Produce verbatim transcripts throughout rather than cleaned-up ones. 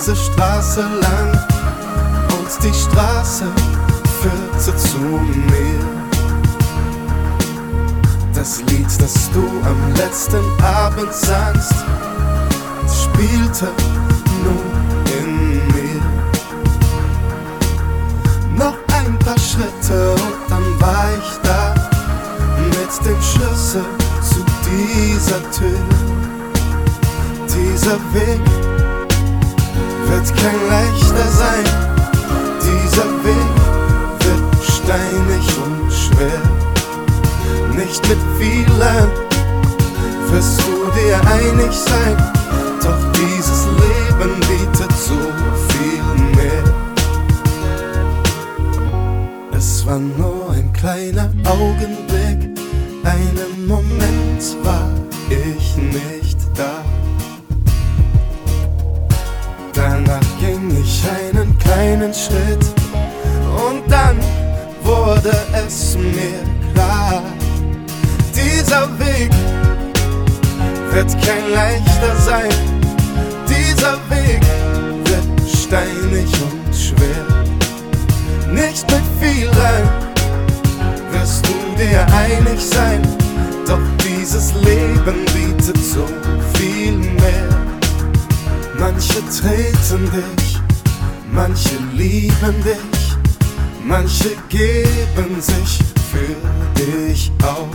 diese Straße lang und die Straße führte zu mir. Das Lied, das du am letzten Abend sangst, spielte nun in mir. Noch ein paar Schritte und dann war ich da mit dem Schlüssel zu dieser Tür. Dieser Weg wird kein leichter sein. Dieser Weg wird steinig und schwer. Nicht mit vielen wirst du dir einig sein, doch dieses Leben bietet so viel mehr. Es war nur ein kleiner Augenblick, einen Moment war ich nicht da. Danach ging ich einen kleinen Schritt und dann wurde es mir klar. Dieser Weg wird kein leichter sein. Dieser Weg wird steinig und schwer. Nicht mit vielen wirst du dir einig sein, doch dieses Leben bietet so viel mehr. Manche treten dich, manche lieben dich, manche geben sich für dich auf.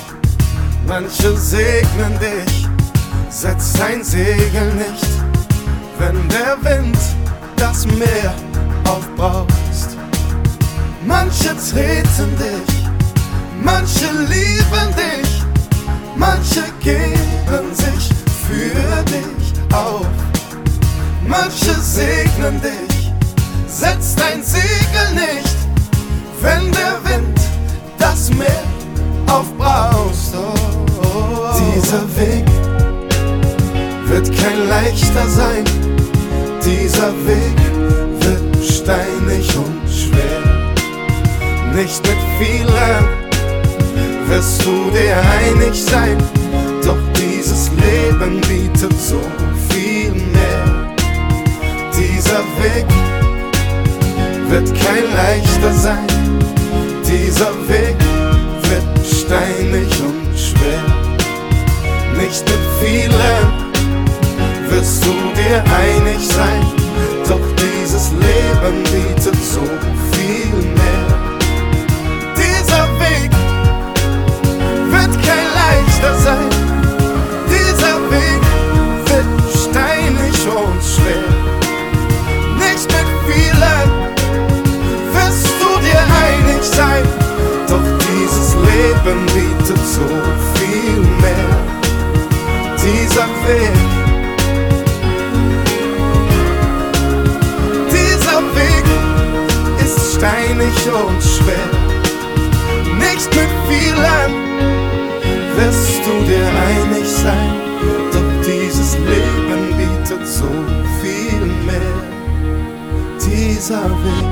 Manche segnen dich, setz dein Segel nicht, wenn der Wind das Meer aufbraust. Manche treten dich, manche lieben dich, manche geben sich für dich auf. Manche segnen dich, setz dein Segel nicht, wenn der Wind das Meer aufbraust. Oh, oh, oh. Dieser Weg wird kein leichter sein. Dieser Weg wird steinig und schwer. Nicht mit vielen wirst du dir einig sein, doch dieses Leben bietet so viel mehr. Dieser Weg wird kein leichter sein. Dieser Weg wird steinig und schwer. Nicht mit vielen wirst du dir einig sein, doch dieses Leben bietet so viel mehr. Dieser Weg wird kein leichter sein. Dieser Weg wird steinig und schwer. Nicht mit vielen wirst du dir einig sein, doch dieses Leben bietet so viel mehr. Dieser Weg, dieser Weg ist steinig und schwer. Nicht mit vielen wirst du dir einig sein, doch dieses Leben bietet so viel mehr. Dieser Weg.